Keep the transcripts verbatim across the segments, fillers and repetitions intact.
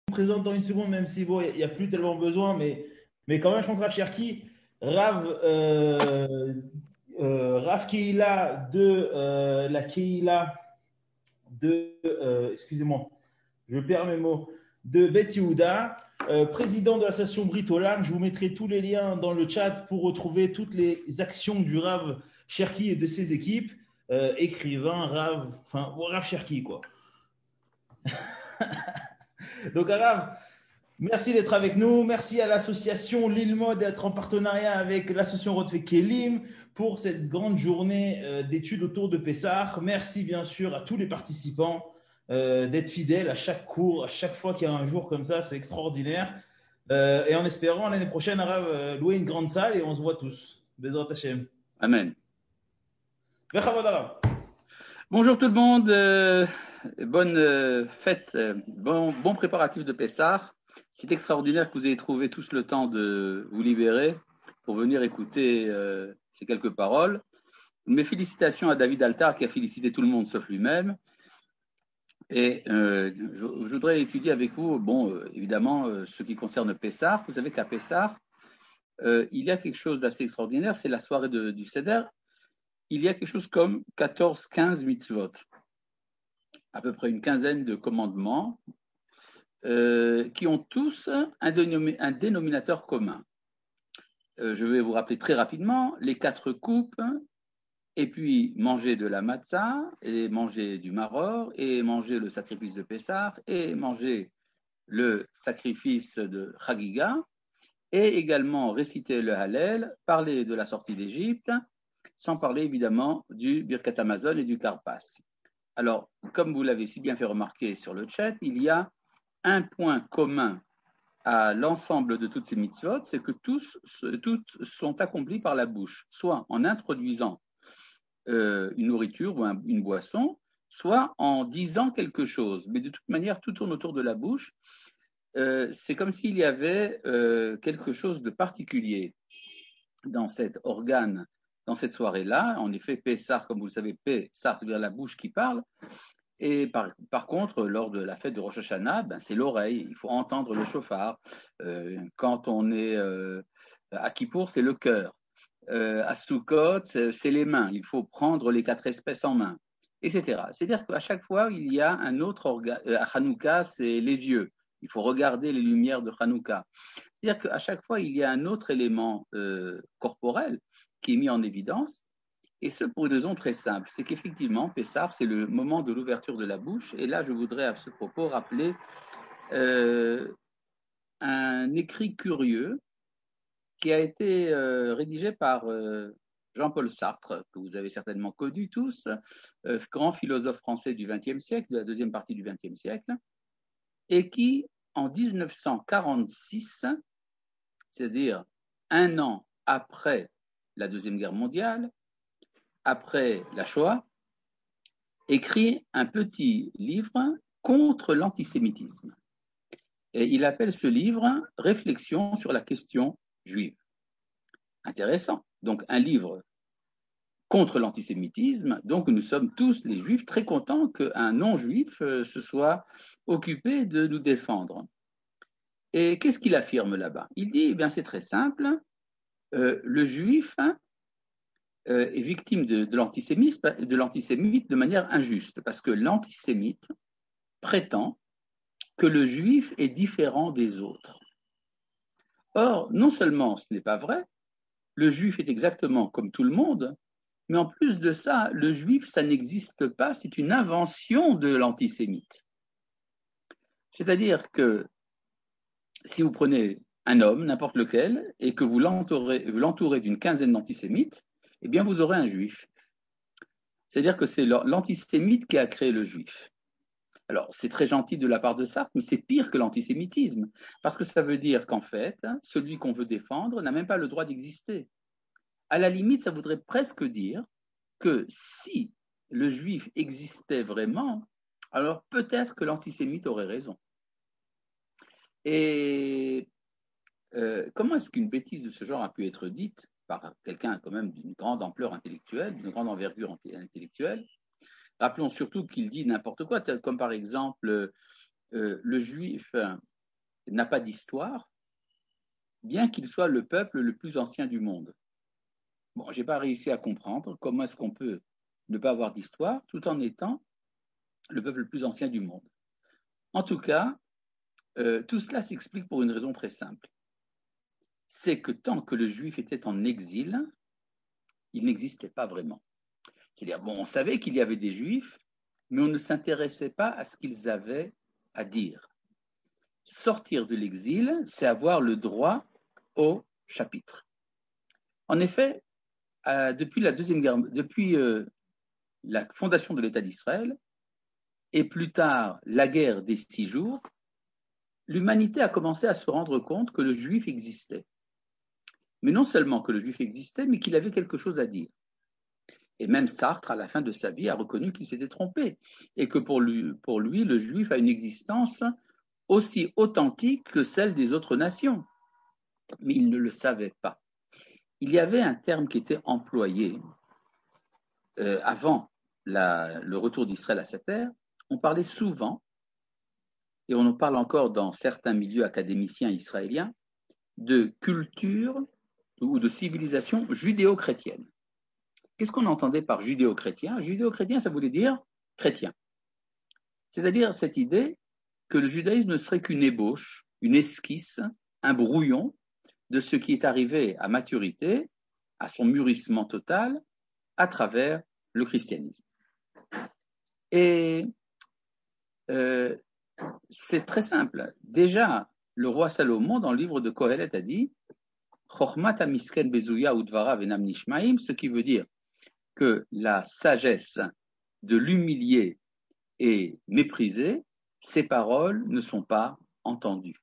présente dans une seconde, même si bon, il n'y a plus tellement besoin, mais, mais quand même, je pense Rav Cherki, Rav, euh, euh, Rav Keila de euh, la Keila de, euh, excusez-moi, je perds mes mots, de Bet Yehuda, euh, président de l'association Brit Olam. Je vous mettrai tous les liens dans le chat pour retrouver toutes les actions du Rav Cherki et de ses équipes, euh, écrivain, Rav, enfin, Rav Cherki, quoi. Donc, Rav, merci d'être avec nous. Merci à l'association Lille Mode d'être en partenariat avec l'association Rodfe Kelim pour cette grande journée euh, d'études autour de Pessah. Merci bien sûr à tous les participants euh, d'être fidèles à chaque cours, à chaque fois qu'il y a un jour comme ça, c'est extraordinaire. Euh, et en espérant l'année prochaine, Arabe, euh, louer une grande salle et on se voit tous. Bezrat Hashem. Amen. Bechavod, Arabe. Bonjour tout le monde, euh, bonne euh, fête, euh, bon, bon préparatif de Pessah. C'est extraordinaire que vous ayez trouvé tous le temps de vous libérer pour venir écouter euh, ces quelques paroles. Mes félicitations à David Altar qui a félicité tout le monde sauf lui-même. Et euh, je, je voudrais étudier avec vous, bon, euh, évidemment, euh, ce qui concerne Pessah. Vous savez qu'à Pessah, euh, il y a quelque chose d'assez extraordinaire, c'est la soirée de, du Seder. Il y a quelque chose comme quatorze quinze mitzvot, à peu près une quinzaine de commandements, euh, qui ont tous un, dénomi- un dénominateur commun. Euh, je vais vous rappeler très rapidement les quatre coupes, et puis manger de la matzah, et manger du maror, et manger le sacrifice de Pessah, et manger le sacrifice de Chagiga, et également réciter le Hallel, parler de la sortie d'Égypte, sans parler évidemment du Birkat Hamazon et du Karpas. Alors, comme vous l'avez si bien fait remarquer sur le chat, il y a un point commun à l'ensemble de toutes ces mitzvot, c'est que tous, toutes sont accomplies par la bouche, soit en introduisant euh, une nourriture ou un, une boisson, soit en disant quelque chose. Mais de toute manière, tout tourne autour de la bouche. Euh, c'est comme s'il y avait euh, quelque chose de particulier dans cet organe, dans cette soirée-là. En effet, Pessah, comme vous le savez, Pessah, c'est-à-dire la bouche qui parle. Et par, par contre, lors de la fête de Rosh Hashanah, ben, c'est l'oreille. Il faut entendre le chauffard. Euh, quand on est euh, à Kippour, c'est le cœur. Euh, à Sukkot, c'est, c'est les mains. Il faut prendre les quatre espèces en main, et cetera. C'est-à-dire qu'à chaque fois, il y a un autre organe. Euh, à Hanouka, c'est les yeux. Il faut regarder les lumières de Hanouka. C'est-à-dire qu'à chaque fois, il y a un autre élément euh, corporel qui est mis en évidence, et ce pour une raison très simple, c'est qu'effectivement, Pessah, c'est le moment de l'ouverture de la bouche, et là, je voudrais à ce propos rappeler euh, un écrit curieux qui a été euh, rédigé par euh, Jean-Paul Sartre, que vous avez certainement connu tous, euh, grand philosophe français du vingtième siècle, de la deuxième partie du vingtième siècle, et qui, en dix-neuf cent quarante-six, c'est-à-dire un an après la Deuxième Guerre mondiale, après la Shoah, écrit un petit livre contre l'antisémitisme. Et il appelle ce livre Réflexion sur la question juive. Intéressant. Donc un livre contre l'antisémitisme, donc nous sommes tous les juifs très contents qu'un non-juif se soit occupé de nous défendre. Et qu'est-ce qu'il affirme là-bas? Il dit, eh bien c'est très simple, euh, le juif euh, est victime de, de l'antisémite, de l'antisémite de manière injuste, parce que l'antisémite prétend que le juif est différent des autres. Or, non seulement ce n'est pas vrai, le juif est exactement comme tout le monde, mais en plus de ça, le juif, ça n'existe pas, c'est une invention de l'antisémite. C'est-à-dire que si vous prenez un homme, n'importe lequel, et que vous l'entourez, vous l'entourez d'une quinzaine d'antisémites, eh bien vous aurez un juif. C'est-à-dire que c'est l'antisémite qui a créé le juif. Alors, c'est très gentil de la part de Sartre, mais c'est pire que l'antisémitisme, parce que ça veut dire qu'en fait, celui qu'on veut défendre n'a même pas le droit d'exister. À la limite, ça voudrait presque dire que si le juif existait vraiment, alors peut-être que l'antisémite aurait raison. Et euh, comment est-ce qu'une bêtise de ce genre a pu être dite par quelqu'un quand même d'une grande ampleur intellectuelle, d'une grande envergure intellectuelle? Rappelons surtout qu'il dit n'importe quoi, comme par exemple, euh, le juif n'a pas d'histoire, bien qu'il soit le peuple le plus ancien du monde. Bon, je n'ai pas réussi à comprendre comment est-ce qu'on peut ne pas avoir d'histoire tout en étant le peuple le plus ancien du monde. En tout cas, euh, tout cela s'explique pour une raison très simple. C'est que tant que le juif était en exil, il n'existait pas vraiment. C'est-à-dire, bon, on savait qu'il y avait des juifs, mais on ne s'intéressait pas à ce qu'ils avaient à dire. Sortir de l'exil, c'est avoir le droit au chapitre. En effet, euh, depuis la deuxième guerre, depuis euh, la fondation de l'État d'Israël, et plus tard la guerre des six jours, l'humanité a commencé à se rendre compte que le juif existait. Mais non seulement que le juif existait, mais qu'il avait quelque chose à dire. Et même Sartre, à la fin de sa vie, a reconnu qu'il s'était trompé, et que pour lui, pour lui, le juif a une existence aussi authentique que celle des autres nations. Mais il ne le savait pas. Il y avait un terme qui était employé euh, avant la, le retour d'Israël à sa terre. On parlait souvent, et on en parle encore dans certains milieux académiciens israéliens, de culture ou de civilisation judéo-chrétienne. Qu'est-ce qu'on entendait par judéo-chrétien? Judéo-chrétien, ça voulait dire chrétien. C'est-à-dire cette idée que le judaïsme ne serait qu'une ébauche, une esquisse, un brouillon de ce qui est arrivé à maturité, à son mûrissement total, à travers le christianisme. Et euh, c'est très simple. Déjà, le roi Salomon, dans le livre de Kohelet, a dit Chochmat hamisken bezuya udvara venam nishmaim, ce qui veut dire que la sagesse de l'humilié est méprisée, ses paroles ne sont pas entendues.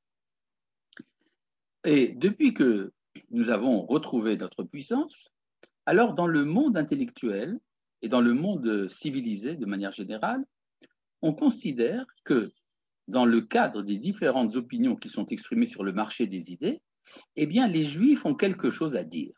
Et depuis que nous avons retrouvé notre puissance, alors dans le monde intellectuel et dans le monde civilisé de manière générale, on considère que dans le cadre des différentes opinions qui sont exprimées sur le marché des idées, eh bien les Juifs ont quelque chose à dire.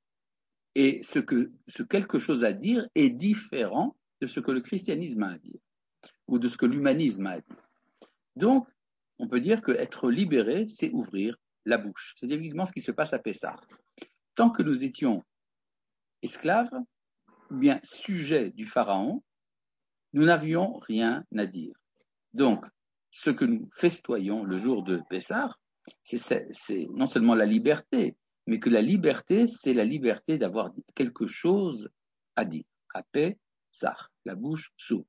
Et ce, que, ce quelque chose à dire est différent de ce que le christianisme a à dire, ou de ce que l'humanisme a à dire. Donc, on peut dire qu'être libéré, c'est ouvrir la bouche. C'est évidemment ce qui se passe à Pessah. Tant que nous étions esclaves, ou bien sujets du Pharaon, nous n'avions rien à dire. Donc, ce que nous festoyons le jour de Pessah, c'est, c'est non seulement la liberté, mais que la liberté, c'est la liberté d'avoir quelque chose à dire. À Pessah, la bouche s'ouvre.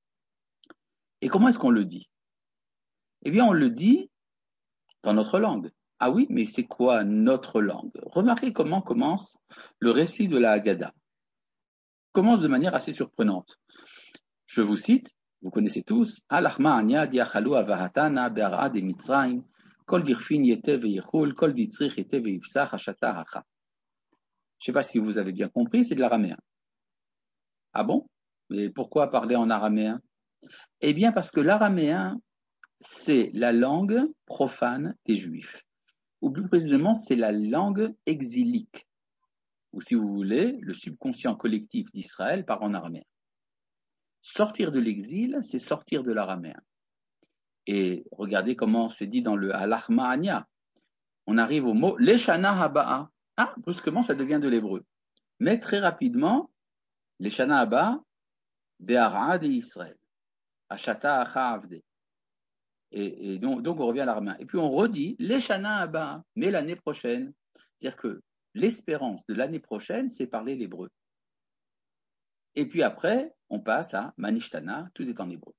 Et comment est-ce qu'on le dit? Eh bien, on le dit dans notre langue. Ah oui, mais c'est quoi notre langue? Remarquez comment commence le récit de la Haggadah. Il commence de manière assez surprenante. Je vous cite, vous connaissez tous, Al-Achma Anya diachalu avahatana be'ara de Mitzrayim, kol dirfin yete ve'yichul, kol ditzrich yete ve'yifsach hashata hacha. Je ne sais pas si vous avez bien compris, c'est de l'araméen. Ah bon? Mais pourquoi parler en araméen? Eh bien, parce que l'araméen, c'est la langue profane des Juifs. Ou plus précisément, c'est la langue exilique. Ou si vous voulez, le subconscient collectif d'Israël parle en araméen. Sortir de l'exil, c'est sortir de l'araméen. Et regardez comment c'est dit dans le Al-Achma Anya. On arrive au mot Leshana Haba'a. Ah, brusquement, ça devient de l'hébreu. Mais très rapidement, Leshana Haba'a, Be'ara de Israël. Ashata Acha Avde. Et, et donc, donc, on revient à l'araméen. Et puis on redit Leshana Haba'a, mais l'année prochaine. C'est-à-dire que l'espérance de l'année prochaine, c'est parler l'hébreu. Et puis après, on passe à Manishtana, tout est en hébreu.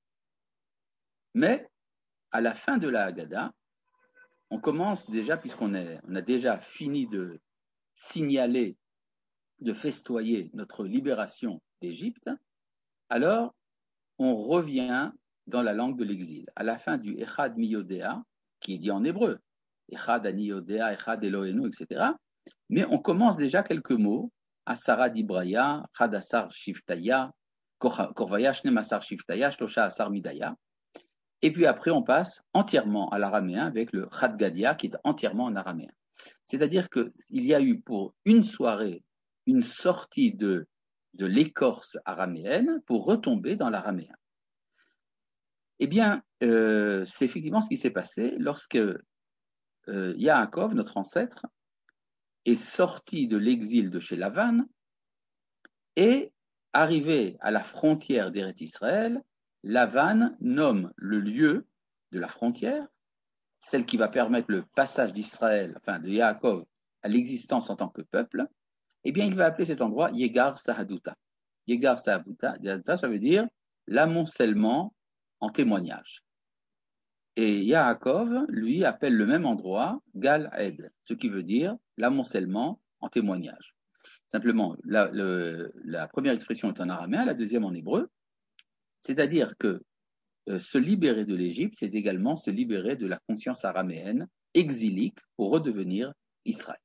Mais, à la fin de la Haggadah, on commence déjà, puisqu'on est, on a déjà fini de signaler, de festoyer notre libération d'Égypte, alors on revient dans la langue de l'exil. À la fin du Echad Miyodea, qui est dit en hébreu, Echad Ani Yodea, Echad Elohenu, et cetera, mais on commence déjà quelques mots, Asara Dibraya, Chadasar Shiftaya, Korvaya Shnemasar Shiftaya, Shlosha Asar Midaya. Et puis après, on passe entièrement à l'araméen avec le Chad Gadia qui est entièrement en araméen. C'est-à-dire qu'il y a eu pour une soirée une sortie de, de l'écorce araméenne pour retomber dans l'araméen. Eh bien, euh, c'est effectivement ce qui s'est passé lorsque euh, Yaakov, notre ancêtre, est sorti de l'exil de chez Lavan et arrivé à la frontière d'Eretz Israël. Lavan nomme le lieu de la frontière, celle qui va permettre le passage d'Israël, enfin de Yaakov, à l'existence en tant que peuple. Eh bien, il va appeler cet endroit Yegar Sahaduta. Yegar Sahaduta, ça veut dire l'amoncellement en témoignage. Et Yaakov, lui, appelle le même endroit Gal Ed, ce qui veut dire l'amoncellement en témoignage. Simplement, la, le, la première expression est en araméen, la deuxième en hébreu, c'est-à-dire que euh, se libérer de l'Égypte, c'est également se libérer de la conscience araméenne exilique pour redevenir Israël.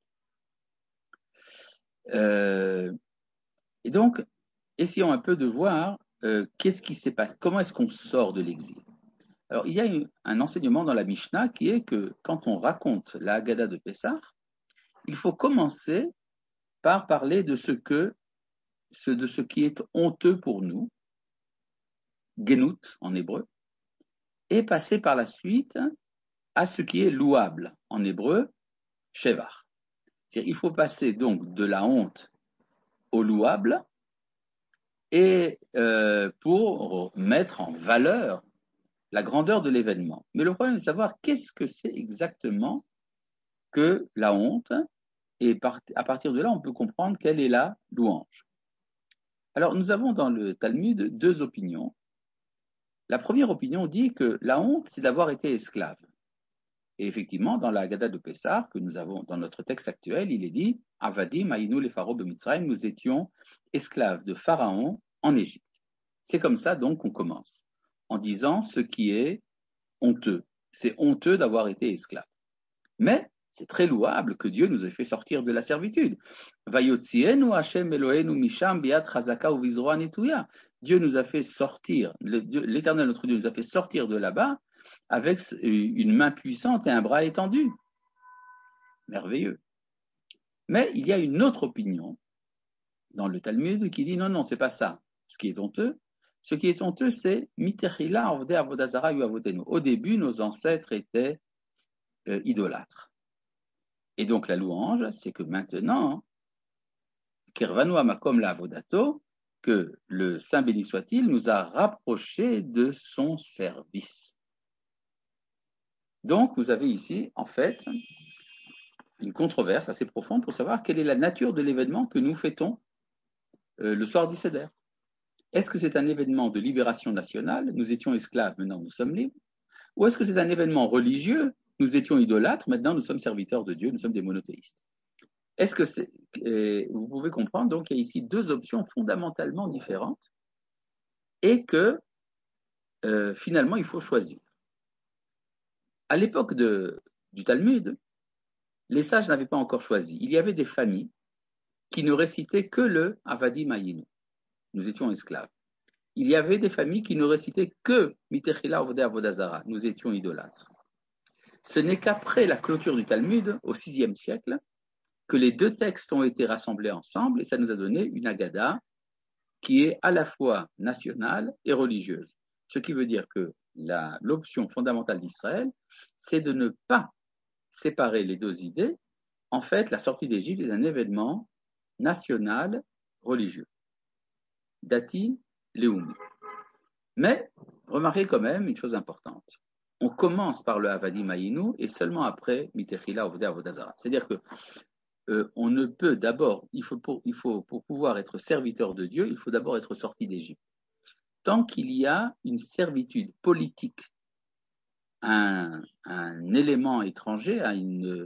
Euh, et donc, essayons un peu de voir euh, qu'est-ce qui s'est passé, comment est-ce qu'on sort de l'exil. Alors, il y a une, un enseignement dans la Mishnah qui est que quand on raconte la Haggadah de Pessah, il faut commencer par parler de ce, que, ce, de ce qui est honteux pour nous, Genout en hébreu, et passer par la suite à ce qui est louable en hébreu, Shevar. C'est-à-dire, il faut passer donc de la honte au louable et euh, pour mettre en valeur la grandeur de l'événement. Mais le problème est de savoir qu'est-ce que c'est exactement que la honte, et par, à partir de là, on peut comprendre quelle est la louange. Alors, nous avons dans le Talmud deux opinions. La première opinion dit que la honte, c'est d'avoir été esclave. Et effectivement, dans la Haggadah de Pessah, que nous avons dans notre texte actuel, il est dit « Avadim aïnou les pharaons de Mitzrayim » nous étions esclaves de Pharaon en Égypte. C'est comme ça donc qu'on commence, en disant ce qui est honteux. C'est honteux d'avoir été esclave. Mais c'est très louable que Dieu nous ait fait sortir de la servitude. Vayotzienu Hashem Eloheinu misham biat chazaka uvizroa netuya. Dieu nous a fait sortir, l'Éternel notre Dieu nous a fait sortir de là-bas avec une main puissante et un bras étendu. Merveilleux. Mais il y a une autre opinion dans le Talmud qui dit non, non, c'est pas ça. Ce qui est honteux, ce qui est honteux, c'est mitechila avde avodazara yu avodenu. Au début, nos ancêtres étaient euh, idolâtres. Et donc la louange, c'est que maintenant, Kirvanu amakom la avodato, que le Saint béni soit-il nous a rapprochés de son service. Donc vous avez ici, en fait, une controverse assez profonde pour savoir quelle est la nature de l'événement que nous fêtons euh, le soir du Seder. Est-ce que c'est un événement de libération nationale, nous étions esclaves, maintenant nous sommes libres, ou est-ce que c'est un événement religieux, nous étions idolâtres, maintenant nous sommes serviteurs de Dieu, nous sommes des monothéistes. Est-ce que c'est, et vous pouvez comprendre, donc il y a ici deux options fondamentalement différentes et que euh, finalement il faut choisir. À l'époque de, du Talmud, les sages n'avaient pas encore choisi. Il y avait des familles qui ne récitaient que le Avadim Ayinu. Nous étions esclaves. Il y avait des familles qui ne récitaient que Mitechila Ovde Avodazara. Nous étions idolâtres. Ce n'est qu'après la clôture du Talmud, au sixième siècle, que les deux textes ont été rassemblés ensemble et ça nous a donné une Haggadah qui est à la fois nationale et religieuse. Ce qui veut dire que la, l'option fondamentale d'Israël, c'est de ne pas séparer les deux idées. En fait, la sortie d'Égypte est un événement national religieux. Dati Leumi. Mais, remarquez quand même une chose importante. On commence par le Avadim Ayinu et seulement après Mitechila Ovde Avodazara. C'est-à-dire que euh, on ne peut d'abord, il faut, pour, il faut pour pouvoir être serviteur de Dieu, il faut d'abord être sorti d'Égypte. Tant qu'il y a une servitude politique à un, un élément étranger, à une,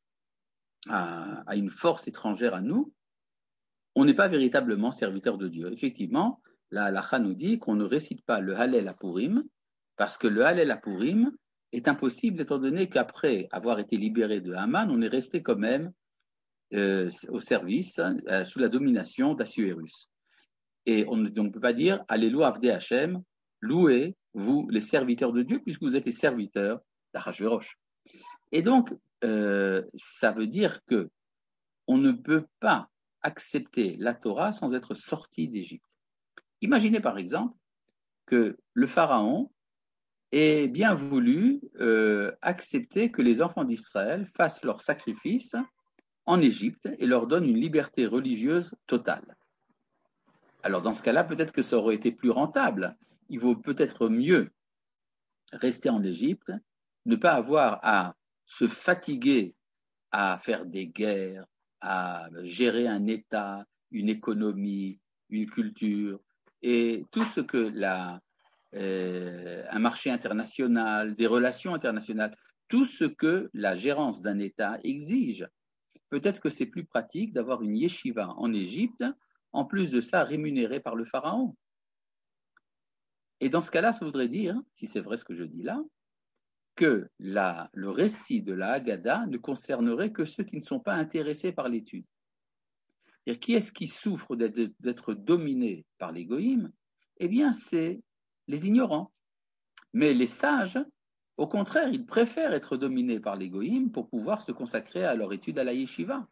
à, à une force étrangère à nous, on n'est pas véritablement serviteur de Dieu. Effectivement, la halakha nous dit qu'on ne récite pas le Hallel à Purim, parce que le Hallel à Purim est impossible étant donné qu'après avoir été libéré de Haman, on est resté quand même euh, au service, euh, sous la domination d'Assuérus. Et on ne donc peut pas dire Alléluia Avdé Hachem, louez vous les serviteurs de Dieu, puisque vous êtes les serviteurs d'Achashvérosh. Et donc, euh, ça veut dire que on ne peut pas accepter la Torah sans être sorti d'Égypte. Imaginez par exemple que le pharaon ait bien voulu euh, accepter que les enfants d'Israël fassent leur sacrifice en Égypte et leur donne une liberté religieuse totale. Alors dans ce cas-là, peut-être que ça aurait été plus rentable. Il vaut peut-être mieux rester en Égypte, ne pas avoir à se fatiguer à faire des guerres, à gérer un État, une économie, une culture, et tout ce que la, euh, un marché international, des relations internationales, tout ce que la gérance d'un État exige. Peut-être que c'est plus pratique d'avoir une yeshiva en Égypte, en plus de ça rémunérée par le pharaon. Et dans ce cas-là, ça voudrait dire, si c'est vrai ce que je dis là, que la, le récit de la Haggadah ne concernerait que ceux qui ne sont pas intéressés par l'étude. C'est-à-dire, qui est-ce qui souffre d'être, d'être dominé par l'égoïme? Eh bien, c'est les ignorants. Mais les sages, au contraire, ils préfèrent être dominés par l'égoïme pour pouvoir se consacrer à leur étude à la yeshiva.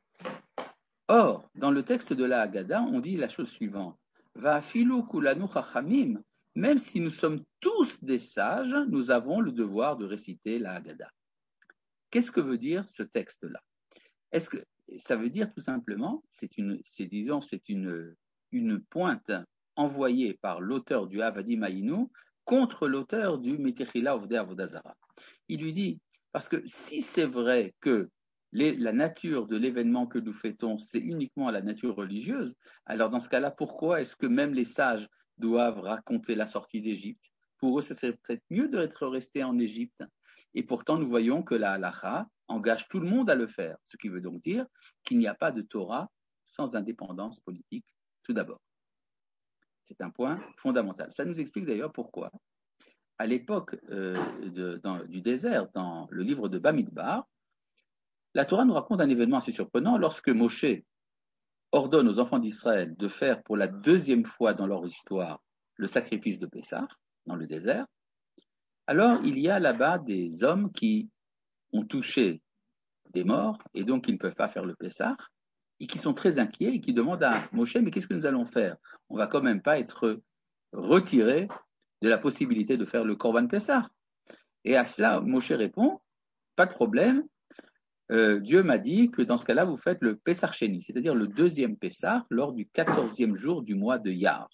Or, dans le texte de la Haggadah, on dit la chose suivante. Va filu kulanu chachamim. Même si nous sommes tous des sages, nous avons le devoir de réciter la Haggadah. Qu'est-ce que veut dire ce texte-là? Est-ce que ça veut dire tout simplement, c'est une, c'est, disons, c'est une, une pointe envoyée par l'auteur du Havadim Hayinu contre l'auteur du Metechila Ovdei Avodah Zara. Il lui dit, parce que si c'est vrai que les, la nature de l'événement que nous fêtons, c'est uniquement la nature religieuse, alors dans ce cas-là, pourquoi est-ce que même les sages doivent raconter la sortie d'Égypte? Pour eux, ce serait peut-être mieux d'être restés en Égypte. Et pourtant, nous voyons que la halakha engage tout le monde à le faire, ce qui veut donc dire qu'il n'y a pas de Torah sans indépendance politique, tout d'abord. C'est un point fondamental. Ça nous explique d'ailleurs pourquoi, à l'époque euh, de, dans, du désert, dans le livre de Bamidbar, la Torah nous raconte un événement assez surprenant lorsque Moshe ordonne aux enfants d'Israël de faire pour la deuxième fois dans leur histoire le sacrifice de Pessah dans le désert. Alors, il y a là-bas des hommes qui ont touché des morts et donc ils ne peuvent pas faire le Pessah et qui sont très inquiets et qui demandent à Moshe, mais qu'est-ce que nous allons faire? On ne va quand même pas être retiré de la possibilité de faire le Korban Pessah. Et à cela, Moshe répond, pas de problème, euh, Dieu m'a dit que dans ce cas-là, vous faites le Pessah Sheni, c'est-à-dire le deuxième Pessah lors du quatorzième jour du mois de Iyar.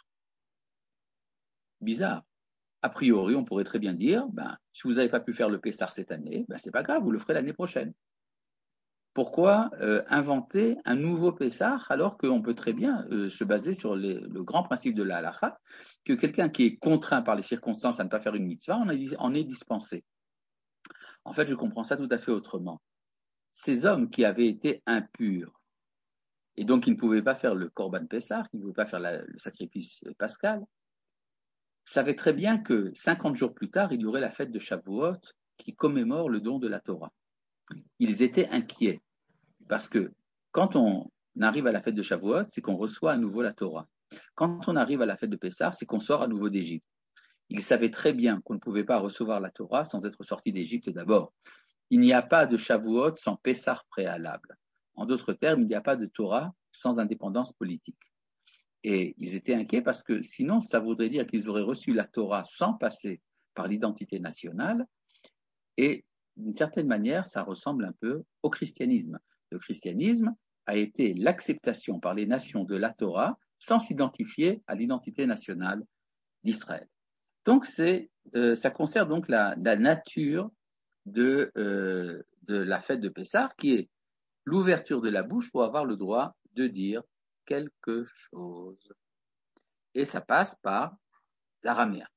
Bizarre. A priori, on pourrait très bien dire, ben, si vous n'avez pas pu faire le Pessah cette année, ben, c'est pas grave, vous le ferez l'année prochaine. Pourquoi euh, inventer un nouveau Pessah alors qu'on peut très bien euh, se baser sur les, le grand principe de la halakha, que quelqu'un qui est contraint par les circonstances à ne pas faire une mitzvah en, en est dispensé. En fait, je comprends ça tout à fait autrement. Ces hommes qui avaient été impurs, et donc qui ne pouvaient pas faire le Korban Pessah, qui ne pouvaient pas faire la, le sacrifice pascal, savaient très bien que cinquante jours plus tard, il y aurait la fête de Shavuot qui commémore le don de la Torah. Ils étaient inquiets. Parce que quand on arrive à la fête de Shavuot, c'est qu'on reçoit à nouveau la Torah. Quand on arrive à la fête de Pessah, c'est qu'on sort à nouveau d'Égypte. Ils savaient très bien qu'on ne pouvait pas recevoir la Torah sans être sorti d'Égypte d'abord. Il n'y a pas de Shavuot sans Pessah préalable. En d'autres termes, il n'y a pas de Torah sans indépendance politique. Et ils étaient inquiets parce que sinon, ça voudrait dire qu'ils auraient reçu la Torah sans passer par l'identité nationale. Et d'une certaine manière, ça ressemble un peu au christianisme. Le christianisme a été l'acceptation par les nations de la Torah sans s'identifier à l'identité nationale d'Israël. Donc, c'est, euh, ça concerne donc la, la nature de, euh, de la fête de Pessah, qui est l'ouverture de la bouche pour avoir le droit de dire quelque chose. Et ça passe par l'araméen.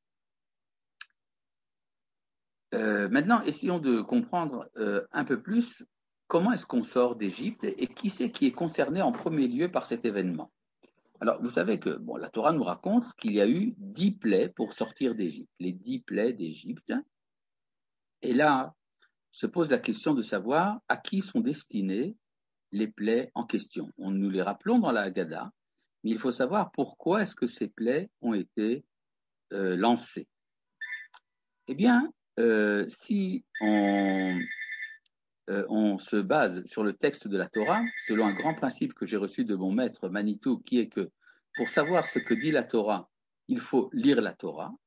Euh, maintenant, essayons de comprendre euh, un peu plus comment est-ce qu'on sort d'Égypte et qui c'est qui est concerné en premier lieu par cet événement. Alors, vous savez que bon, la Torah nous raconte qu'il y a eu dix plaies pour sortir d'Égypte, les dix plaies d'Égypte. Et là, se pose la question de savoir à qui sont destinées les plaies en question. On nous les rappelons dans la Haggadah, mais il faut savoir pourquoi est-ce que ces plaies ont été euh, lancées. Eh bien, euh, si on, euh, on se base sur le texte de la Torah, selon un grand principe que j'ai reçu de mon maître Manitou, qui est que pour savoir ce que dit la Torah, il faut lire la Torah.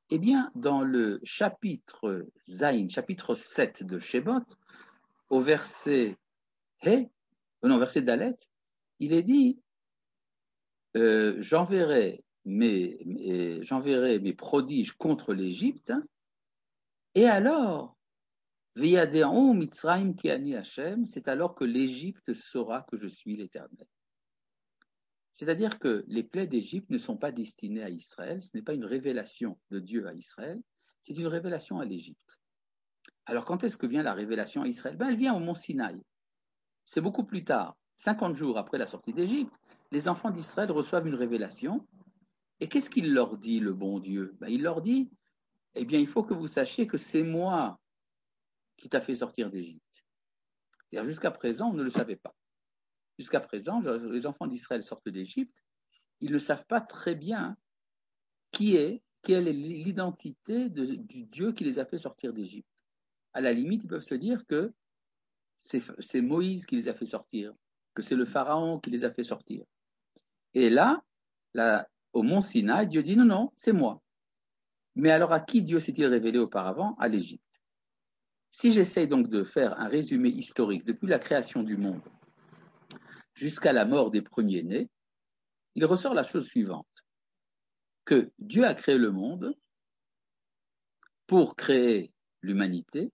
Eh bien, dans le chapitre Zayin, chapitre sept de Shemot, au verset He, non, verset Dalet, il est dit euh, j'enverrai mes, mes, j'enverrai mes prodiges contre l'Égypte, et alors, Veyadéon Mitzrayim ki ani Hashem, c'est alors que l'Égypte saura que je suis l'Éternel. C'est-à-dire que les plaies d'Égypte ne sont pas destinées à Israël, ce n'est pas une révélation de Dieu à Israël, c'est une révélation à l'Égypte. Alors quand est-ce que vient la révélation à Israël? Ben, elle vient au mont Sinaï. C'est beaucoup plus tard, cinquante jours après la sortie d'Égypte, les enfants d'Israël reçoivent une révélation. Et qu'est-ce qu'il leur dit, le bon Dieu? Ben, il leur dit, eh bien, il faut que vous sachiez que c'est moi qui t'a fait sortir d'Égypte. Jusqu'à présent, on ne le savait pas. Jusqu'à présent, les enfants d'Israël sortent d'Égypte, ils ne savent pas très bien qui est, quelle est l'identité de, du Dieu qui les a fait sortir d'Égypte. À la limite, ils peuvent se dire que c'est, c'est Moïse qui les a fait sortir, que c'est le Pharaon qui les a fait sortir. Et là, là au mont Sinaï, Dieu dit non, non, c'est moi. Mais alors à qui Dieu s'est-il révélé auparavant? À l'Égypte. Si j'essaye donc de faire un résumé historique depuis la création du monde jusqu'à la mort des premiers-nés, il ressort la chose suivante, que Dieu a créé le monde pour créer l'humanité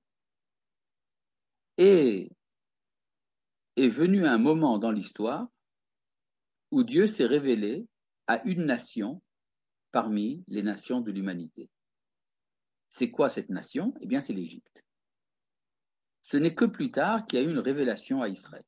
et est venu un moment dans l'histoire où Dieu s'est révélé à une nation parmi les nations de l'humanité. C'est quoi cette nation? Eh bien, c'est l'Égypte. Ce n'est que plus tard qu'il y a eu une révélation à Israël.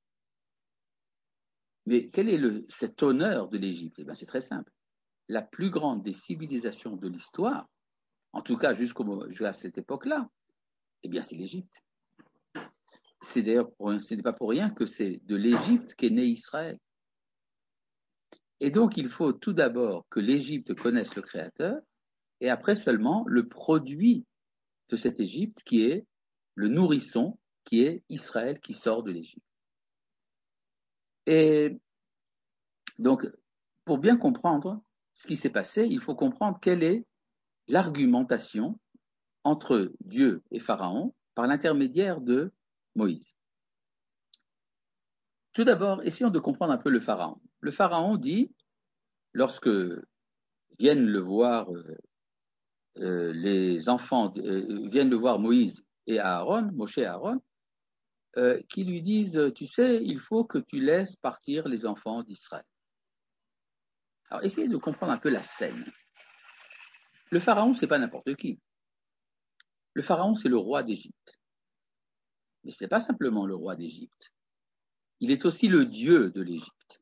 Mais quel est le, cet honneur de l'Égypte? Eh bien, c'est très simple. La plus grande des civilisations de l'histoire, en tout cas jusqu'à cette époque-là, eh bien, c'est l'Égypte. C'est d'ailleurs, ce n'est pas pour rien que c'est de l'Égypte qu'est né Israël. Et donc, il faut tout d'abord que l'Égypte connaisse le Créateur, et après seulement le produit de cette Égypte qui est le nourrisson, qui est Israël qui sort de l'Égypte. Et donc, pour bien comprendre ce qui s'est passé, il faut comprendre quelle est l'argumentation entre Dieu et Pharaon par l'intermédiaire de Moïse. Tout d'abord, essayons de comprendre un peu le Pharaon. Le Pharaon dit, lorsque viennent le voir euh, euh, les enfants, euh, viennent le voir Moïse et Aaron, Moshe et Aaron, euh, qui lui disent, tu sais, il faut que tu laisses partir les enfants d'Israël. Alors, essayez de comprendre un peu la scène. Le Pharaon, c'est pas n'importe qui. Le Pharaon, c'est le roi d'Égypte. Mais ce n'est pas simplement le roi d'Égypte. Il est aussi le Dieu de l'Égypte.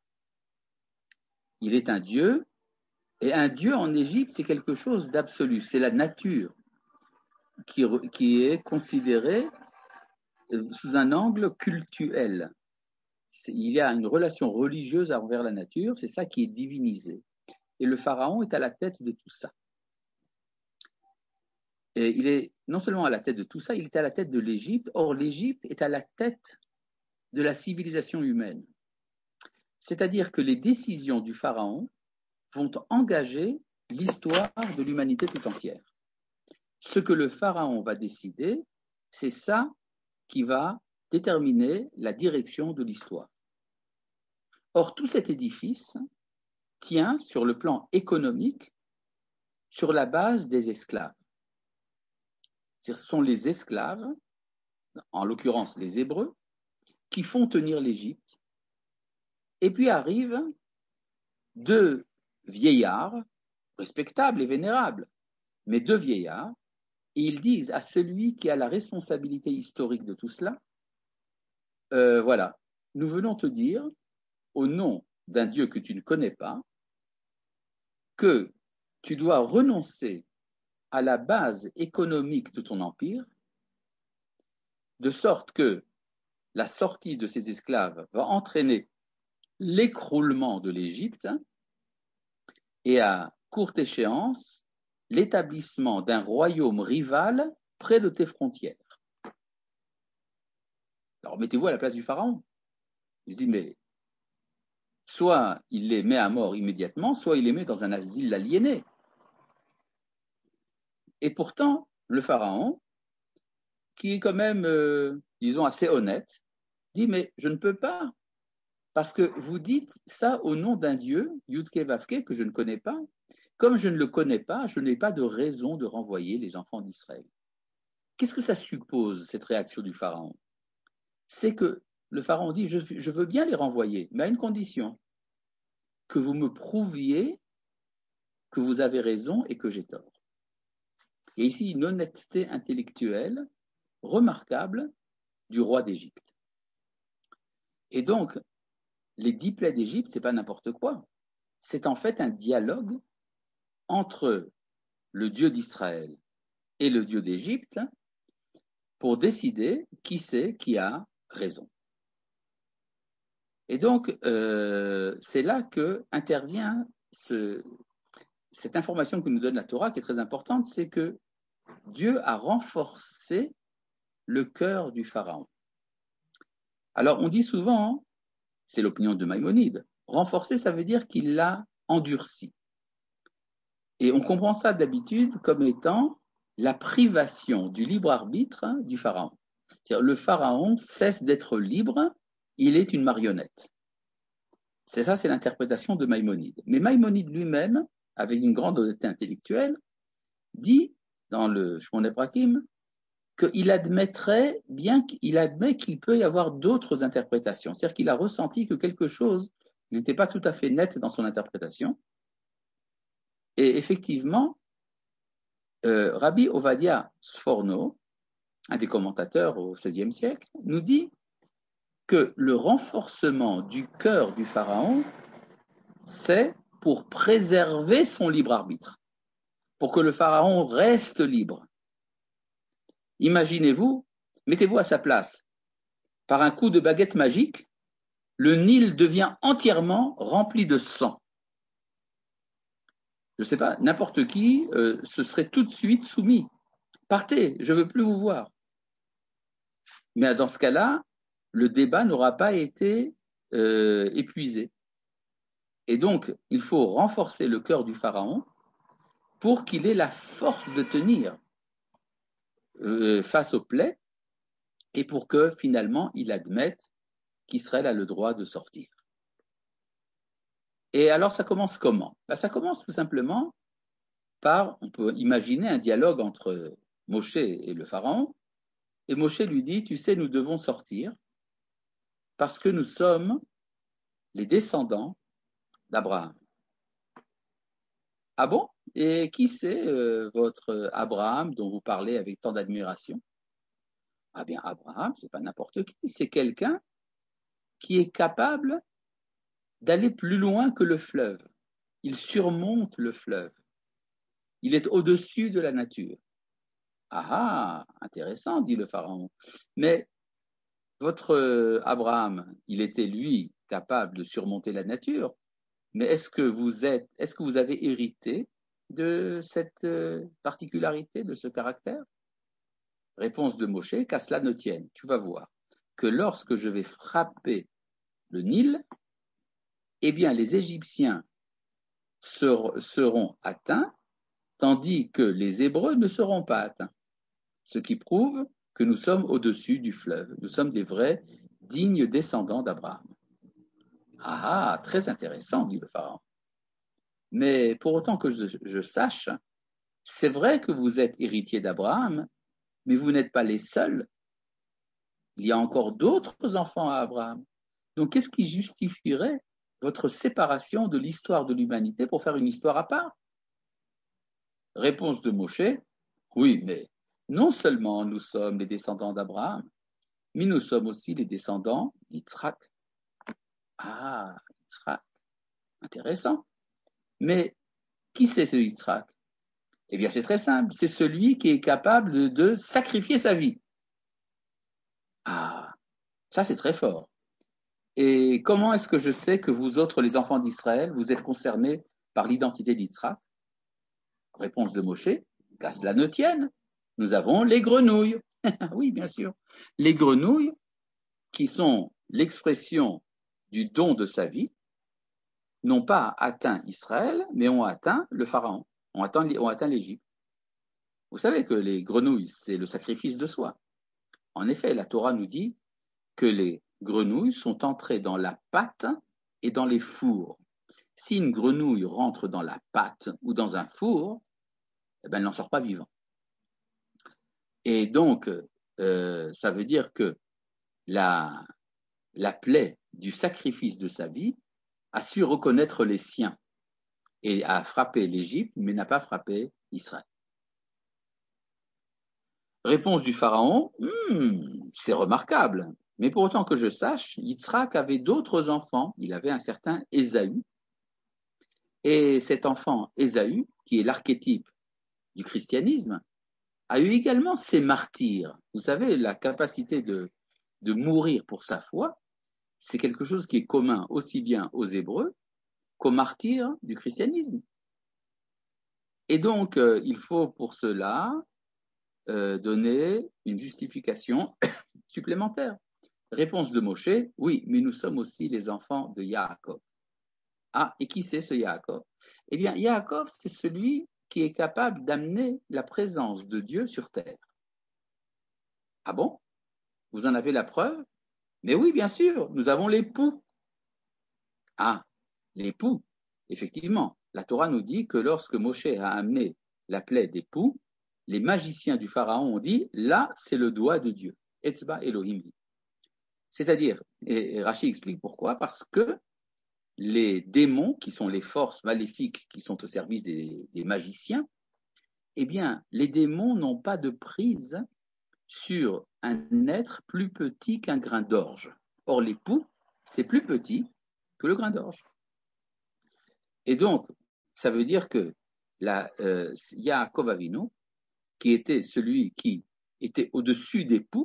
Il est un Dieu, et un Dieu en Égypte, c'est quelque chose d'absolu. C'est la nature qui, qui est considérée sous un angle cultuel. Il y a une relation religieuse envers la nature, c'est ça qui est divinisé. Et le Pharaon est à la tête de tout ça. Et il est non seulement à la tête de tout ça, il est à la tête de l'Égypte. Or, l'Égypte est à la tête de la civilisation humaine. C'est-à-dire que les décisions du Pharaon vont engager l'histoire de l'humanité tout entière. Ce que le Pharaon va décider, c'est ça qui va déterminer la direction de l'histoire. Or, tout cet édifice tient sur le plan économique sur la base des esclaves. Ce sont les esclaves, en l'occurrence les Hébreux, qui font tenir l'Égypte. Et puis arrivent deux vieillards, respectables et vénérables, mais deux vieillards, et ils disent à celui qui a la responsabilité historique de tout cela, euh, voilà, nous venons te dire, au nom d'un Dieu que tu ne connais pas, que tu dois renoncer à la base économique de ton empire, de sorte que la sortie de ces esclaves va entraîner l'écroulement de l'Égypte et à courte échéance, l'établissement d'un royaume rival près de tes frontières. Alors mettez-vous à la place du Pharaon. Il se dit, mais soit il les met à mort immédiatement, soit il les met dans un asile aliéné. Et pourtant, le pharaon, qui est quand même, euh, disons, assez honnête, dit, mais je ne peux pas, parce que vous dites ça au nom d'un Dieu, Yudke Vavke, que je ne connais pas. Comme je ne le connais pas, je n'ai pas de raison de renvoyer les enfants d'Israël. Qu'est-ce que ça suppose, cette réaction du pharaon? C'est que le pharaon dit, je, je veux bien les renvoyer, mais à une condition, que vous me prouviez que vous avez raison et que j'ai tort. Et ici, une honnêteté intellectuelle remarquable du roi d'Égypte. Et donc, les dix plaies d'Égypte, c'est pas n'importe quoi. C'est en fait un dialogue entre le Dieu d'Israël et le Dieu d'Égypte pour décider qui c'est qui a raison. Et donc, euh, c'est là que intervient ce, cette information que nous donne la Torah, qui est très importante, c'est que Dieu a renforcé le cœur du Pharaon. Alors, on dit souvent, c'est l'opinion de Maïmonide, renforcer, ça veut dire qu'il l'a endurci. Et on comprend ça d'habitude comme étant la privation du libre arbitre du Pharaon. C'est-à-dire, le Pharaon cesse d'être libre, il est une marionnette. C'est ça, c'est l'interprétation de Maïmonide. Mais Maïmonide lui-même, avec une grande honnêteté intellectuelle, dit dans le Shmoneh Prakim qu'il admettrait, bien qu'il admet qu'il peut y avoir d'autres interprétations. C'est-à-dire qu'il a ressenti que quelque chose n'était pas tout à fait net dans son interprétation. Et effectivement, euh, Rabbi Ovadia Sforno, un des commentateurs au seizième siècle, nous dit que le renforcement du cœur du pharaon, c'est pour préserver son libre arbitre, pour que le pharaon reste libre. Imaginez-vous, mettez-vous à sa place, par un coup de baguette magique, le Nil devient entièrement rempli de sang. Je ne sais pas, n'importe qui euh, se serait tout de suite soumis. Partez, je ne veux plus vous voir. Mais dans ce cas-là, le débat n'aura pas été euh, épuisé. Et donc, il faut renforcer le cœur du pharaon pour qu'il ait la force de tenir euh, face aux plaies et pour que finalement il admette qu'Israël a le droit de sortir. Et alors, ça commence comment? Ben, ça commence tout simplement par, on peut imaginer un dialogue entre Moshe et le pharaon. Et Moshe lui dit, tu sais, nous devons sortir parce que nous sommes les descendants d'Abraham. Ah bon? Et qui c'est euh, votre Abraham dont vous parlez avec tant d'admiration? Ah bien, Abraham, c'est pas n'importe qui, c'est quelqu'un qui est capable d'aller plus loin que le fleuve. Il surmonte le fleuve. Il est au-dessus de la nature. Ah, intéressant, dit le pharaon. Mais votre Abraham, il était lui capable de surmonter la nature. Mais est-ce que vous êtes, est-ce que vous avez hérité de cette particularité, de ce caractère? Réponse de Moshe, qu'à cela ne tienne. Tu vas voir que lorsque je vais frapper le Nil, eh bien les Égyptiens ser, seront atteints, tandis que les Hébreux ne seront pas atteints. Ce qui prouve que nous sommes au-dessus du fleuve. Nous sommes des vrais dignes descendants d'Abraham. Ah, très intéressant, dit le pharaon. Mais pour autant que je, je sache, c'est vrai que vous êtes héritier d'Abraham, mais vous n'êtes pas les seuls. Il y a encore d'autres enfants à Abraham. Donc, qu'est-ce qui justifierait votre séparation de l'histoire de l'humanité pour faire une histoire à part? Réponse de Moshe, oui, mais non seulement nous sommes les descendants d'Abraham, mais nous sommes aussi les descendants d'Yitzhak. Ah, Yitzhak, intéressant. Mais qui c'est ce Yitzhak? Eh bien, c'est très simple, c'est celui qui est capable de, de sacrifier sa vie. Ah, ça c'est très fort. Et comment est-ce que je sais que vous autres, les enfants d'Israël, vous êtes concernés par l'identité d'Yitzhak? Réponse de Moshe, qu'à cela ne tienne, nous avons les grenouilles. Oui, bien sûr. Les grenouilles qui sont l'expression du don de sa vie, n'ont pas atteint Israël, mais ont atteint le Pharaon, ont atteint, ont atteint l'Égypte. Vous savez que les grenouilles, c'est le sacrifice de soi. En effet, la Torah nous dit que les grenouilles sont entrées dans la pâte et dans les fours. Si une grenouille rentre dans la pâte ou dans un four, eh ben, elle n'en sort pas vivant. Et donc, euh, ça veut dire que la, la plaie du sacrifice de sa vie a su reconnaître les siens et a frappé l'Égypte, mais n'a pas frappé Israël. Réponse du pharaon, hmm, c'est remarquable, mais pour autant que je sache, Yitzhak avait d'autres enfants, il avait un certain Ésaü, et cet enfant Ésaü, qui est l'archétype du christianisme, a eu également ses martyrs. Vous savez, la capacité de, de mourir pour sa foi, c'est quelque chose qui est commun aussi bien aux Hébreux qu'aux martyrs du christianisme. Et donc, euh, il faut pour cela euh, donner une justification supplémentaire. Réponse de Moshe, oui, mais nous sommes aussi les enfants de Yaakov. Ah, et qui c'est ce Yaakov? Eh bien, Yaakov, c'est celui qui est capable d'amener la présence de Dieu sur terre. Ah bon? Vous en avez la preuve? Mais oui, bien sûr, nous avons l'époux. Ah, l'époux, effectivement. La Torah nous dit que lorsque Moshe a amené la plaie d'époux, les magiciens du Pharaon ont dit, là, c'est le doigt de Dieu. Etzba Elohim. C'est-à-dire, et Rachi explique pourquoi, parce que les démons, qui sont les forces maléfiques qui sont au service des, des magiciens, eh bien, les démons n'ont pas de prise sur un être plus petit qu'un grain d'orge. Or, l'époux, c'est plus petit que le grain d'orge. Et donc, ça veut dire que la, euh, Yaakov Avinu, qui était celui qui était au-dessus des poux,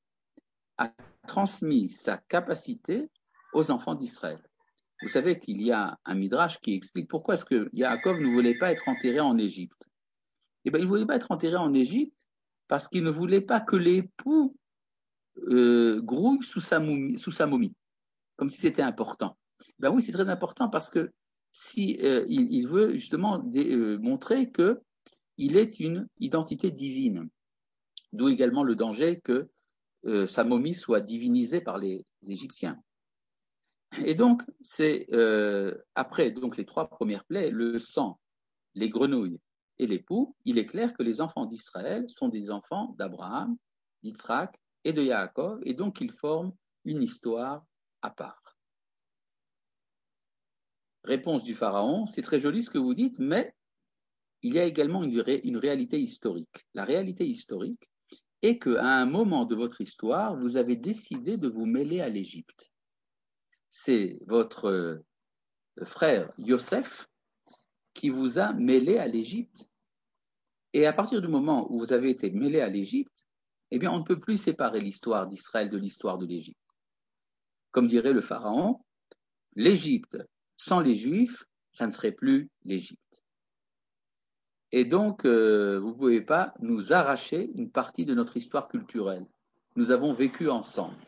a transmis sa capacité aux enfants d'Israël. Vous savez qu'il y a un midrash qui explique pourquoi est-ce que Yaakov ne voulait pas être enterré en Égypte. Eh bien, il ne voulait pas être enterré en Égypte parce qu'il ne voulait pas que l'époux euh, grouille sous sa, momie, sous sa momie, comme si c'était important. Ben oui, c'est très important parce que si euh, il, il veut justement dé, euh, montrer que il est une identité divine, d'où également le danger que euh, sa momie soit divinisée par les Égyptiens. Et donc, c'est euh, après donc les trois premières plaies, le sang, les grenouilles et les poux, il est clair que les enfants d'Israël sont des enfants d'Abraham, d'Yitzhak et de Yaakov, et donc ils forment une histoire à part. Réponse du pharaon, c'est très joli ce que vous dites, mais il y a également une, ré, une réalité historique. La réalité historique est qu'à un moment de votre histoire, vous avez décidé de vous mêler à l'Égypte. C'est votre frère Yosef qui vous a mêlé à l'Égypte. Et à partir du moment où vous avez été mêlé à l'Égypte, eh bien, on ne peut plus séparer l'histoire d'Israël de l'histoire de l'Égypte. Comme dirait le pharaon, l'Égypte sans les Juifs, ça ne serait plus l'Égypte. Et donc, euh, vous ne pouvez pas nous arracher une partie de notre histoire culturelle. Nous avons vécu ensemble.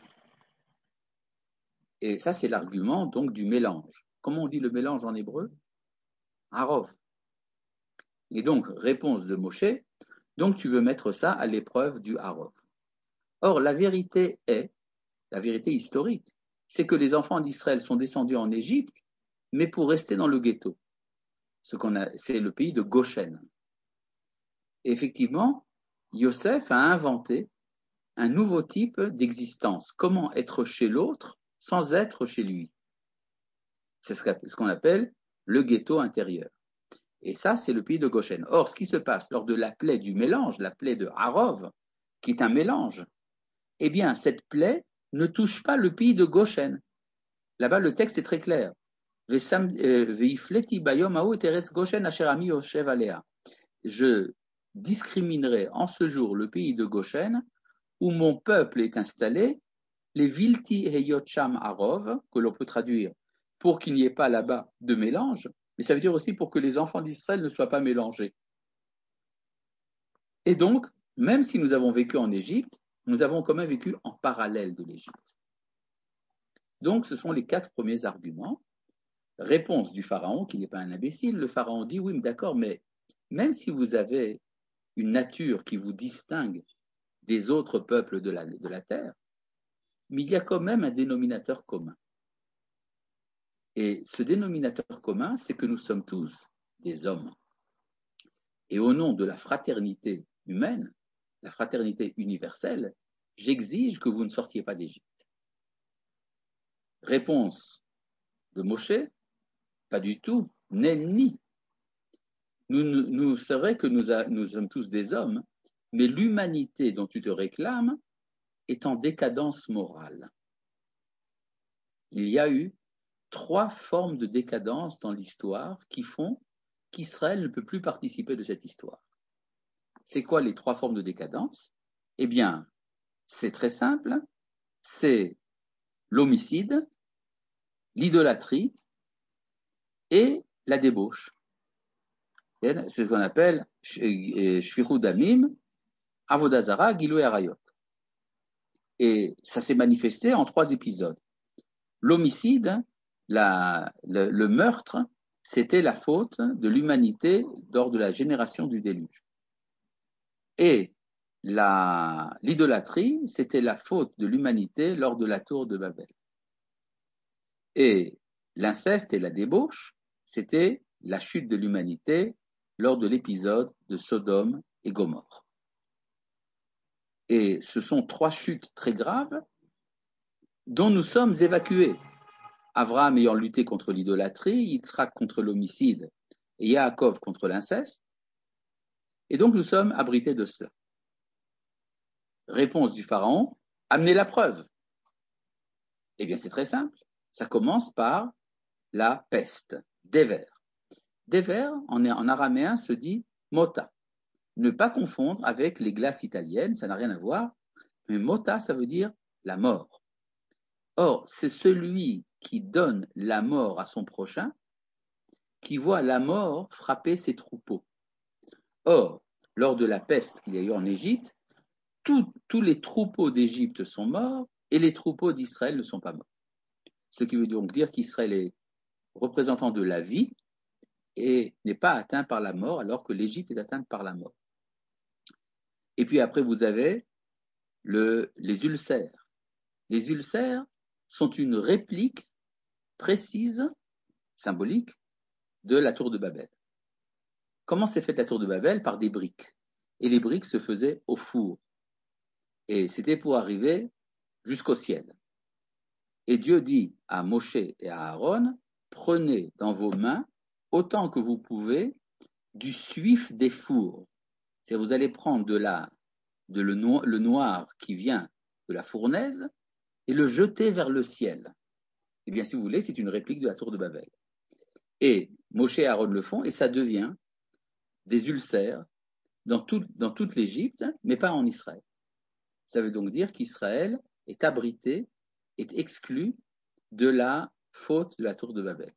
Et ça, c'est l'argument donc du mélange. Comment on dit le mélange en hébreu? Harov. Et donc, réponse de Moshe, donc tu veux mettre ça à l'épreuve du Harov. Or, la vérité est, la vérité historique, c'est que les enfants d'Israël sont descendus en Égypte, mais pour rester dans le ghetto. Ce qu'on a, c'est le pays de Goshen. Et effectivement, Yosef a inventé un nouveau type d'existence. Comment être chez l'autre sans être chez lui. C'est ce qu'on appelle le ghetto intérieur. Et ça, c'est le pays de Goshen. Or, ce qui se passe lors de la plaie du mélange, la plaie de Harov, qui est un mélange, eh bien, cette plaie ne touche pas le pays de Goshen. Là-bas, le texte est très clair. Je discriminerai en ce jour le pays de Goshen, où mon peuple est installé, les Vilti Heyot Sham Harov, que l'on peut traduire pour qu'il n'y ait pas là-bas de mélange, mais ça veut dire aussi pour que les enfants d'Israël ne soient pas mélangés. Et donc, même si nous avons vécu en Égypte, nous avons quand même vécu en parallèle de l'Égypte. Donc, ce sont les quatre premiers arguments. Réponse du pharaon, qui n'est pas un imbécile. Le pharaon dit, oui, mais d'accord, mais même si vous avez une nature qui vous distingue des autres peuples de la, de la terre, mais il y a quand même un dénominateur commun. Et ce dénominateur commun, c'est que nous sommes tous des hommes. Et au nom de la fraternité humaine, la fraternité universelle, j'exige que vous ne sortiez pas d'Égypte. Réponse de Moshe, pas du tout, nenni. Nous, nous, nous c'est vrai que nous, a, nous sommes tous des hommes, mais l'humanité dont tu te réclames est en décadence morale. Il y a eu trois formes de décadence dans l'histoire qui font qu'Israël ne peut plus participer de cette histoire. C'est quoi les trois formes de décadence? Eh bien, c'est très simple, c'est l'homicide, l'idolâtrie et la débauche. C'est ce qu'on appelle Shfichut Damim, Avodah Zara, Gilui Arayot. Et ça s'est manifesté en trois épisodes. L'homicide, la, le, le meurtre, c'était la faute de l'humanité lors de la génération du déluge. Et la, l'idolâtrie, c'était la faute de l'humanité lors de la tour de Babel. Et l'inceste et la débauche, c'était la chute de l'humanité lors de l'épisode de Sodome et Gomorrhe. Et ce sont trois chutes très graves dont nous sommes évacués. Abraham ayant lutté contre l'idolâtrie, Yitzhak contre l'homicide et Yaakov contre l'inceste. Et donc nous sommes abrités de cela. Réponse du pharaon, amenez la preuve. Eh bien c'est très simple. Ça commence par la peste, Dever. Dever, en, en araméen, se dit mota. Ne pas confondre avec les glaces italiennes, ça n'a rien à voir. Mais mota, ça veut dire la mort. Or, c'est celui qui donne la mort à son prochain qui voit la mort frapper ses troupeaux. Or, lors de la peste qu'il y a eu en Égypte, tout, tous les troupeaux d'Égypte sont morts et les troupeaux d'Israël ne sont pas morts. Ce qui veut donc dire qu'Israël est représentant de la vie et n'est pas atteint par la mort alors que l'Égypte est atteinte par la mort. Et puis après, vous avez le, les ulcères. Les ulcères sont une réplique précise, symbolique, de la tour de Babel. Comment s'est faite la tour de Babel? Par des briques. Et les briques se faisaient au four. Et c'était pour arriver jusqu'au ciel. Et Dieu dit à Moshe et à Aaron, prenez dans vos mains, autant que vous pouvez, du suif des fours. C'est-à-dire vous allez prendre de la, de le, noir, le noir qui vient de la fournaise et le jeter vers le ciel. Eh bien, si vous voulez, c'est une réplique de la tour de Babel. Et Moshe et Aaron le font, et ça devient des ulcères dans, tout, dans toute l'Égypte, mais pas en Israël. Ça veut donc dire qu'Israël est abrité, est exclu de la faute de la tour de Babel.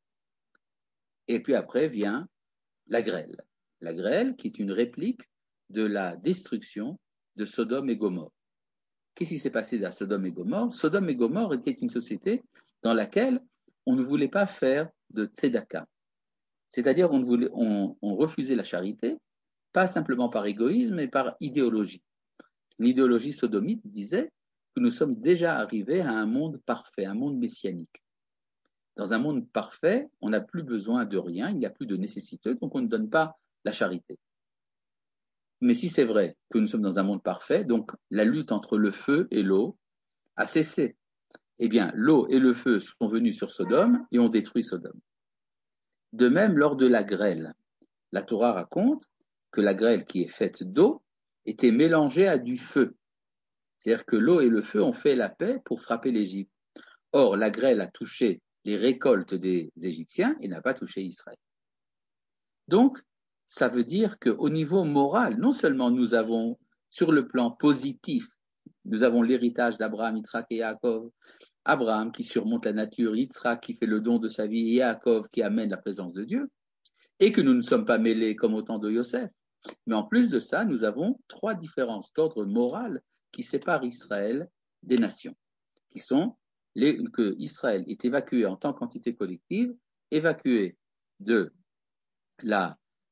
Et puis après vient la grêle. La grêle qui est une réplique de la destruction de Sodome et Gomorrhe. Qu'est-ce qui s'est passé à Sodome et Gomorrhe? Sodome et Gomorrhe était une société dans laquelle on ne voulait pas faire de tzedaka. C'est-à-dire on, voulait, on, on refusait la charité, pas simplement par égoïsme, mais par idéologie. L'idéologie sodomite disait que nous sommes déjà arrivés à un monde parfait, un monde messianique. Dans un monde parfait, on n'a plus besoin de rien, il n'y a plus de nécessité, donc on ne donne pas la charité. Mais si c'est vrai que nous sommes dans un monde parfait, donc la lutte entre le feu et l'eau a cessé. Eh bien, l'eau et le feu sont venus sur Sodome et ont détruit Sodome. De même, lors de la grêle, la Torah raconte que la grêle qui est faite d'eau était mélangée à du feu. C'est-à-dire que l'eau et le feu ont fait la paix pour frapper l'Égypte. Or, la grêle a touché les récoltes des Égyptiens et n'a pas touché Israël. Donc, ça veut dire qu'au niveau moral, non seulement nous avons, sur le plan positif, nous avons l'héritage d'Abraham, Yitzhak et Yaakov, Abraham qui surmonte la nature, Yitzhak qui fait le don de sa vie, et Yaakov qui amène la présence de Dieu, et que nous ne sommes pas mêlés comme au temps de Yosef. Mais en plus de ça, nous avons trois différences d'ordre moral qui séparent Israël des nations, qui sont les, que Israël est évacué en tant qu'entité collective, évacué de la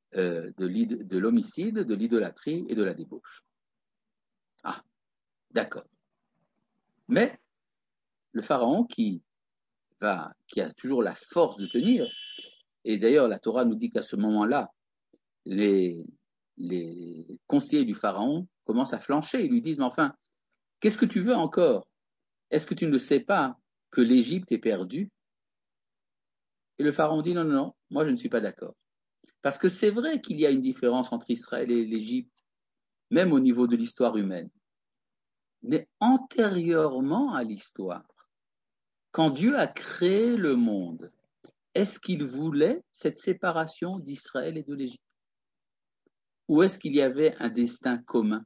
euh, de, de l'homicide, de l'idolâtrie et de la débauche. Ah, d'accord. Mais le pharaon qui, va, qui a toujours la force de tenir, et d'ailleurs la Torah nous dit qu'à ce moment-là, les, les conseillers du pharaon commencent à flancher. Ils lui disent, mais enfin, qu'est-ce que tu veux encore? Est-ce que tu ne sais pas que l'Égypte est perdue? Et le pharaon dit, non, non, non, moi je ne suis pas d'accord. Parce que c'est vrai qu'il y a une différence entre Israël et l'Égypte, même au niveau de l'histoire humaine. Mais antérieurement à l'histoire, quand Dieu a créé le monde, est-ce qu'il voulait cette séparation d'Israël et de l'Égypte? Ou est-ce qu'il y avait un destin commun?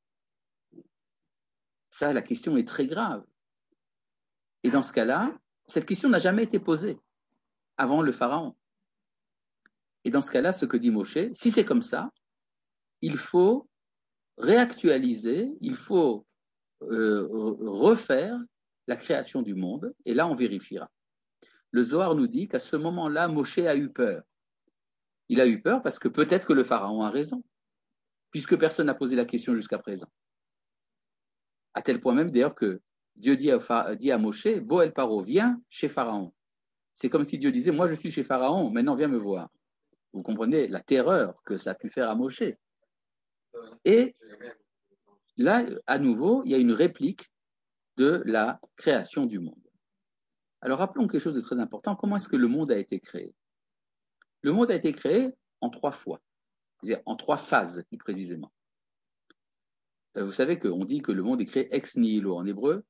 Ça, la question est très grave. Et dans ce cas-là, cette question n'a jamais été posée avant le pharaon. Et dans ce cas-là, ce que dit Moshe, si c'est comme ça, il faut réactualiser, il faut euh, refaire la création du monde, et là on vérifiera. Le Zohar nous dit qu'à ce moment-là, Moshe a eu peur. Il a eu peur parce que peut-être que le pharaon a raison, puisque personne n'a posé la question jusqu'à présent. À tel point même d'ailleurs que Dieu dit à, dit à Moshe, Bo el Paro, viens chez Pharaon. C'est comme si Dieu disait, moi je suis chez Pharaon, maintenant viens me voir. Vous comprenez la terreur que ça a pu faire à Moshe. Et là, à nouveau, il y a une réplique de la création du monde. Alors rappelons quelque chose de très important. Comment est-ce que le monde a été créé? Le monde a été créé en trois fois, c'est-à-dire en trois phases plus précisément. Vous savez qu'on dit que le monde est créé ex nihilo en hébreu,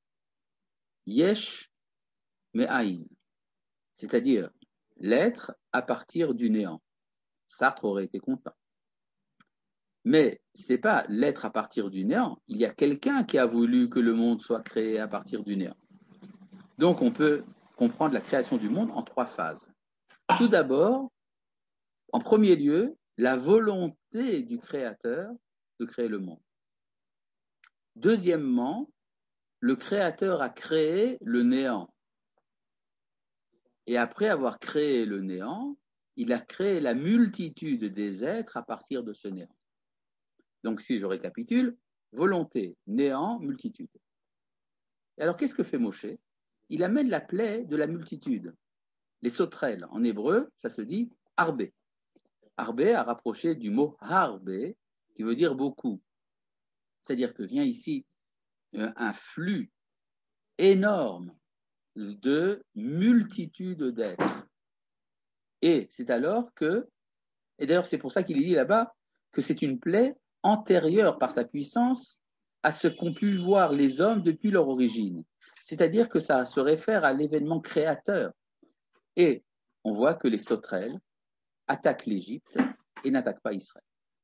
yesh me'ayin, c'est-à-dire l'être à partir du néant. Sartre aurait été content. Mais ce n'est pas l'être à partir du néant. Il y a quelqu'un qui a voulu que le monde soit créé à partir du néant. Donc on peut comprendre la création du monde en trois phases. Tout d'abord, en premier lieu, la volonté du Créateur de créer le monde. Deuxièmement, le Créateur a créé le néant. Et après avoir créé le néant, il a créé la multitude des êtres à partir de ce néant. Donc si je récapitule, volonté, néant, multitude. Et alors qu'est-ce que fait Moshe? Il amène la plaie de la multitude. Les sauterelles, en hébreu, ça se dit arbé. Arbé a rapproché du mot harbé, qui veut dire beaucoup. C'est-à-dire que vient ici un flux énorme de multitudes d'êtres. Et c'est alors que, et d'ailleurs c'est pour ça qu'il est dit là-bas, que c'est une plaie antérieure par sa puissance à ce qu'ont pu voir les hommes depuis leur origine. C'est-à-dire que ça se réfère à l'événement créateur. Et on voit que les sauterelles attaquent l'Égypte et n'attaquent pas Israël.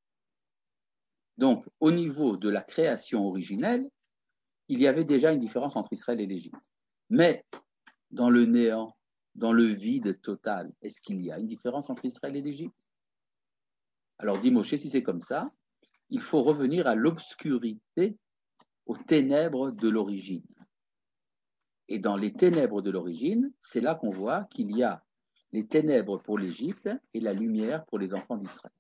Donc, au niveau de la création originelle, il y avait déjà une différence entre Israël et l'Égypte. Mais dans le néant, dans le vide total, est-ce qu'il y a une différence entre Israël et l'Égypte? Alors dit Moshe, si c'est comme ça, il faut revenir à l'obscurité, aux ténèbres de l'origine. Et dans les ténèbres de l'origine, c'est là qu'on voit qu'il y a les ténèbres pour l'Égypte et la lumière pour les enfants d'Israël.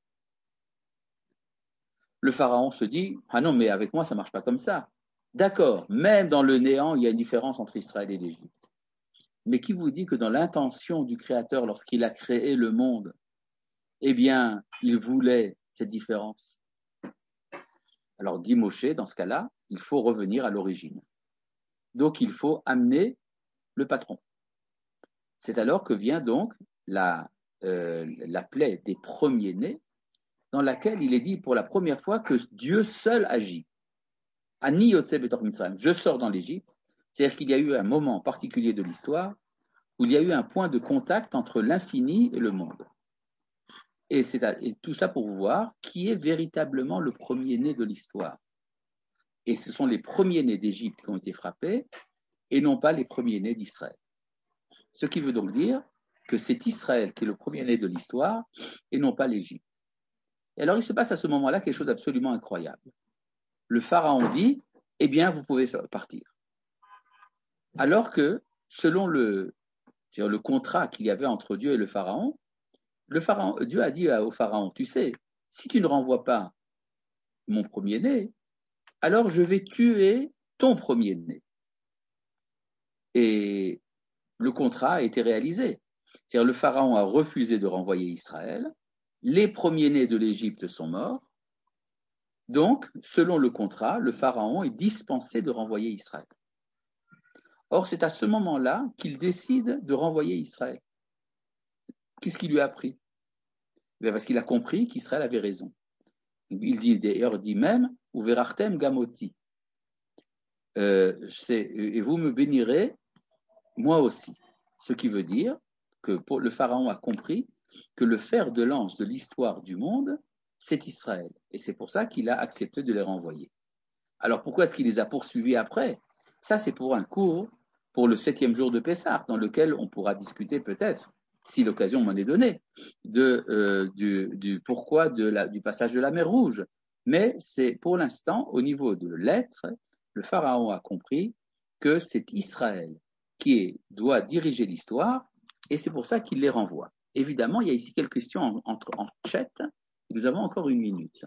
Le pharaon se dit, ah non, mais avec moi, ça ne marche pas comme ça. D'accord, même dans le néant, il y a une différence entre Israël et l'Égypte. Mais qui vous dit que dans l'intention du Créateur, lorsqu'il a créé le monde, eh bien, il voulait cette différence? Alors, dit Moshe, dans ce cas-là, il faut revenir à l'origine. Donc, il faut amener le patron. C'est alors que vient donc la, euh, la plaie des premiers-nés, dans laquelle il est dit pour la première fois que Dieu seul agit. Ani Yotze Betor Mitzrayim, je sors dans l'Égypte. C'est-à-dire qu'il y a eu un moment particulier de l'histoire où il y a eu un point de contact entre l'infini et le monde. Et, c'est à, et tout ça pour voir qui est véritablement le premier-né de l'histoire. Et ce sont les premiers-nés d'Égypte qui ont été frappés et non pas les premiers-nés d'Israël. Ce qui veut donc dire que c'est Israël qui est le premier-né de l'histoire et non pas l'Égypte. Et alors il se passe à ce moment-là quelque chose d'absolument incroyable. Le pharaon dit, eh bien vous pouvez partir. Alors que selon le, c'est-à-dire le contrat qu'il y avait entre Dieu et le pharaon, le pharaon, Dieu a dit au pharaon, tu sais, si tu ne renvoies pas mon premier-né, alors je vais tuer ton premier-né. Et le contrat a été réalisé. C'est-à-dire le pharaon a refusé de renvoyer Israël, les premiers-nés de l'Égypte sont morts, donc, selon le contrat, le pharaon est dispensé de renvoyer Israël. Or, c'est à ce moment-là qu'il décide de renvoyer Israël. Qu'est-ce qui lui a appris? Parce qu'il a compris qu'Israël avait raison. Il dit d'ailleurs, dit même, Uverachtem gamoti. Euh, et vous me bénirez, moi aussi. Ce qui veut dire que pour, le pharaon a compris que le fer de lance de l'histoire du monde, c'est Israël. Et c'est pour ça qu'il a accepté de les renvoyer. Alors pourquoi est-ce qu'il les a poursuivis après? Ça, c'est pour un cours, pour le septième jour de Pessah, dans lequel on pourra discuter peut-être, si l'occasion m'en est donnée, de, euh, du, du pourquoi de la, du passage de la mer Rouge. Mais c'est pour l'instant, au niveau de l'être, le pharaon a compris que c'est Israël qui est, doit diriger l'histoire, et c'est pour ça qu'il les renvoie. Évidemment, il y a ici quelques questions en, en, en chat. Nous avons encore une minute.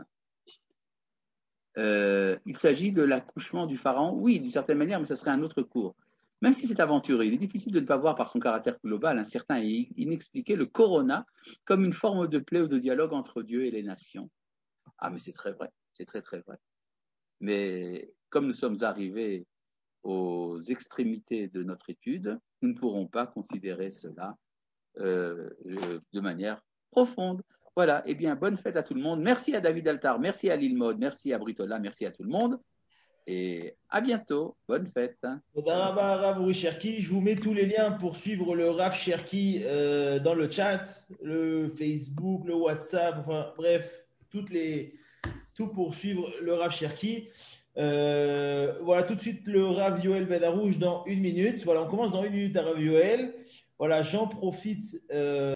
Euh, il s'agit de l'accouchement du pharaon. Oui, d'une certaine manière, mais ça serait un autre cours. Même si c'est aventuré, il est difficile de ne pas voir par son caractère global, incertain et inexpliqué, le corona comme une forme de plaie ou de dialogue entre Dieu et les nations. Ah, mais c'est très vrai, c'est très très vrai. Mais comme nous sommes arrivés aux extrémités de notre étude, nous ne pourrons pas considérer cela euh, de manière profonde. Voilà, eh bien, bonne fête à tout le monde. Merci à David Altar, merci à Lilmod, merci à Britola, merci à tout le monde. Et à bientôt. Bonne fête. Odaraba, Rav Uri Cherki. Je vous mets tous les liens pour suivre le Rav Cherki euh, dans le chat, le Facebook, le WhatsApp, enfin bref, toutes les, tout pour suivre le Rav Cherki. Euh, voilà, tout de suite le Rav Yoel Ben Arouche dans une minute. Voilà, on commence dans une minute à Rav Yoel. Voilà, j'en profite. Euh,